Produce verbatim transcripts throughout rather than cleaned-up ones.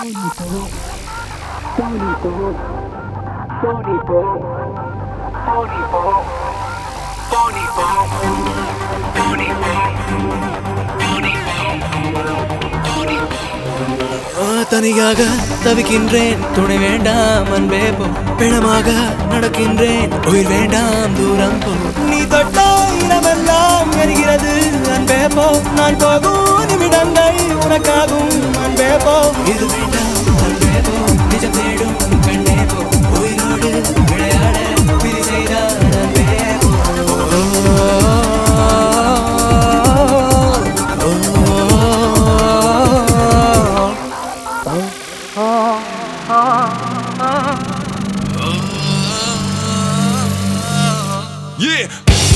தனியாக தவிக்கின்றேன் துணை வேண்டாம் அன்பே போ பிணமாக நடக்கின்றேன் உயிர் வேண்டாம் தூரம் போ நீ தொட்டா இடமெல்லாம் எரிகிறது அன்பே போ நான் போகும் நிமிடங்கள் உனக்காகும் அன்பே போ இது வேண்டாம் அன்பே போ நிஜம் தேடும் கண்ணே போ உயிரோடு விளையாட பிரி செய்தார் அன்பே போ Yeah.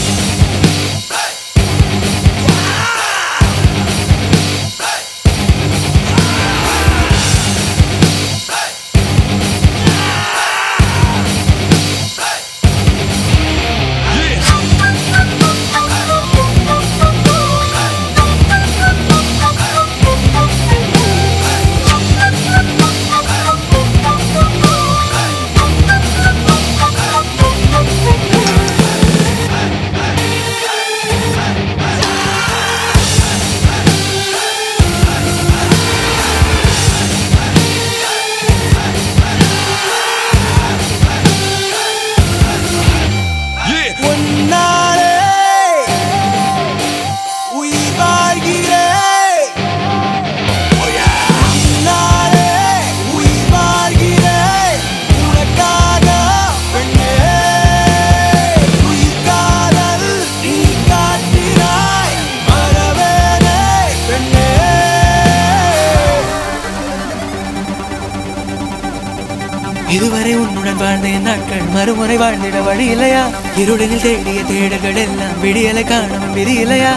இதுவரை உன்னுடன் வாழ்ந்த நாட்கள் மறுமுறை வாழ்ந்திட வழி இல்லையா இருடனில் தேடிய தேடல்கள் எல்லாம் விடியலை காணவும் விதி இல்லையா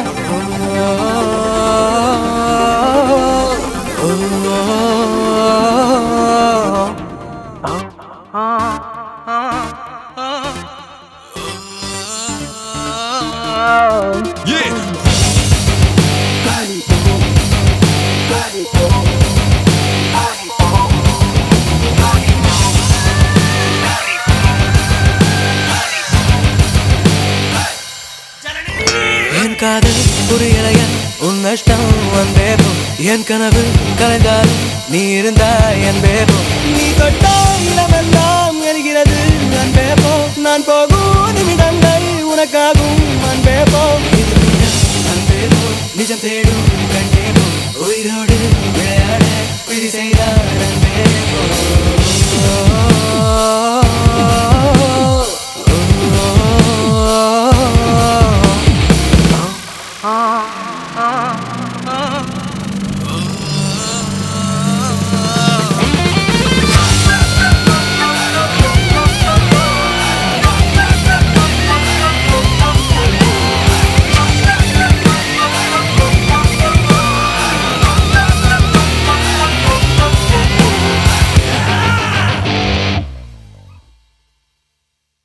காதல் புரியலையா உன் நஷ்டம் அன்பே போ என் கனவு கலைந்தாலும் நீ இருந்தாய் அன்பே போ நீ தொட்டா இடமெல்லாம் எரிகிறது அன்பே போ நான் போகும் நிமிடங்கள் உனக்காகும் அன்பே போ அன்பே போ நிஜம் தேடும் கண்ணே